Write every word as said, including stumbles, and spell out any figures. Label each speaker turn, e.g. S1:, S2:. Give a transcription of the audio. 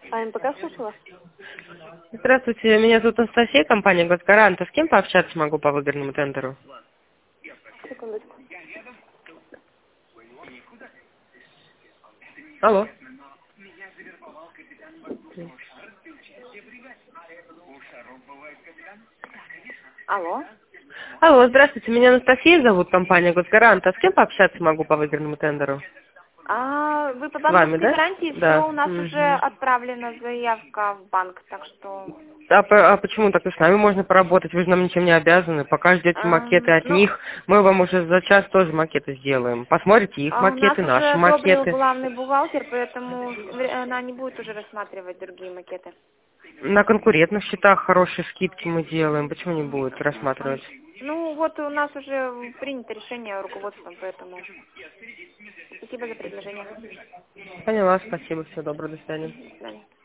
S1: А МПК слушала?
S2: Здравствуйте, меня зовут Анастасия, компания «Госгарант». А с кем пообщаться могу по выигранному тендеру?
S1: Секундочку.
S2: Алло.
S1: Алло.
S2: Алло, здравствуйте, меня Анастасия зовут, компания «Госгарант». А с кем пообщаться могу по выигранному тендеру?
S1: А вы по
S2: С вами,
S1: банковской
S2: да?
S1: гарантии, все,
S2: Да.
S1: у нас уже
S2: Мгм.
S1: отправлена заявка в банк, так что...
S2: А, по- а почему так и с нами можно поработать? Вы же нам ничем не обязаны. Пока ждете макеты
S1: эм,
S2: от
S1: ну,
S2: них, мы вам уже за час тоже макеты сделаем. Посмотрите их
S1: а у нас
S2: макеты, наши
S1: уже одобрил
S2: макеты.
S1: главный бухгалтер, поэтому вре- она не будет уже рассматривать другие макеты.
S2: На конкурентных счетах хорошие скидки мы делаем. Почему не будет рассматривать?
S1: Ну, вот у нас уже принято решение руководством, поэтому спасибо за предложение.
S2: Поняла, спасибо, всего доброго, до свидания.
S1: До свидания.